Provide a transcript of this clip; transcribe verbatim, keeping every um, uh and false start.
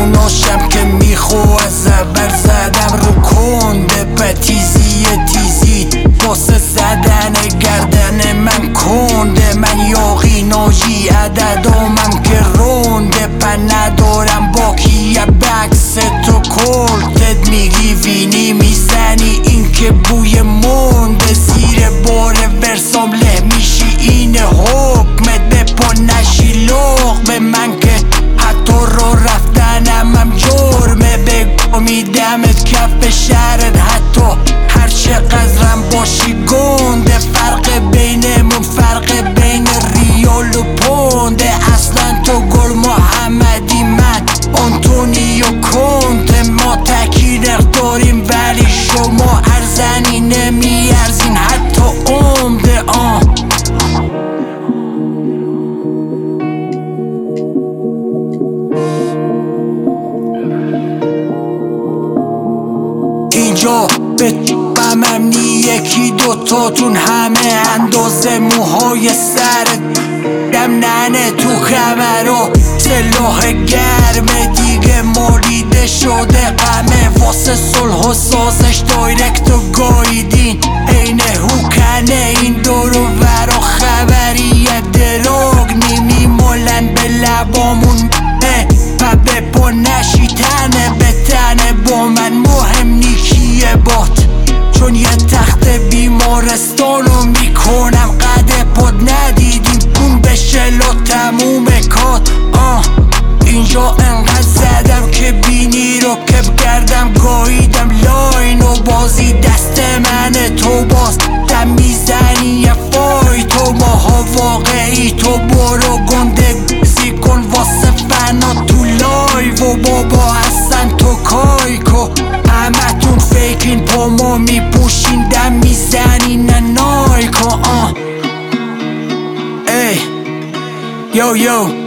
جوناشم که میخوا از زبر زدم رو کنده به تیزی تیزی واسه زدن گردن من کنده من یاقی ناجی عددامم که رونده پن ندارم با کیه بکس تو کلتت میگی وینی میزنی این که بوی مونده زیر بار ورسام له میشی این حکمت به پا نشی لغ به من که حتی رو رفتنم هم جرمه بگو میدمت کف شهرت حتی هر چقدرم باشی گنده فرق بینمون فرق بین ریال و پونده اصلا تو گل محمدی من آنتونیو کنته ما تکی نرخ داریم ولی شما ارزنی نمیارزین حتی عمده آن اینجا به بمم یکی دوتاتون همه اندازه موهای سرت دم ننه تو کمرا سلاح گرمه دیگه مالیده شده غمه واسه صلح و سازش دایرکت و گاییدین عین هوکنه این دورو ورا خبریه دروگ نیمی مالن به لبامون و به پا نشی تنه به تنه با من مهم نیکیه بات چون یه تخت بیمارستانو میکنم قد پاد ندیدیم اون بشلا تموم کات آه اینجا انقدر زدم که بینی رو کپ کردم گاییدم لاین و بازی دست منه تو باز دم میزنی یه فای تو ماها واقعی تو برو گنده گوزی کن واسه فنا تو لایو و بابا اصلا تو کایکو همه تون فیکین پا ما میپوشین دم میزنین نایکو آه ای یو یو